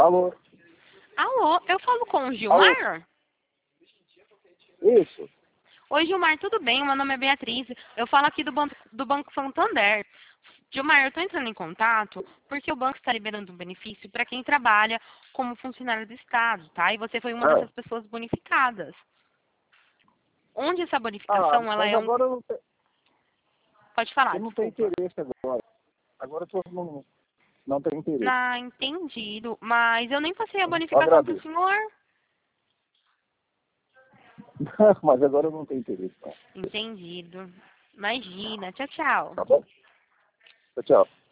Alô? Alô, eu falo com o Alô? Gilmar? Isso. Oi, Gilmar, tudo bem? Meu nome é Beatriz. Eu falo aqui do Banco Santander. Gilmar, eu estou entrando em contato porque o banco está liberando um benefício para quem trabalha como funcionário do Estado, tá? E você foi uma Ah, dessas pessoas bonificadas. Onde essa bonificação, ela mas é um... agora Pode falar, eu não tenho desculpa. interesse agora. Agora eu não tenho interesse. Ah, entendido. Mas eu nem passei a Eu bonificação para o agradeço. senhor. Mas agora eu não tenho interesse, não. Entendido. Imagina. Tchau, tchau. Tá bom? Tchau, tchau.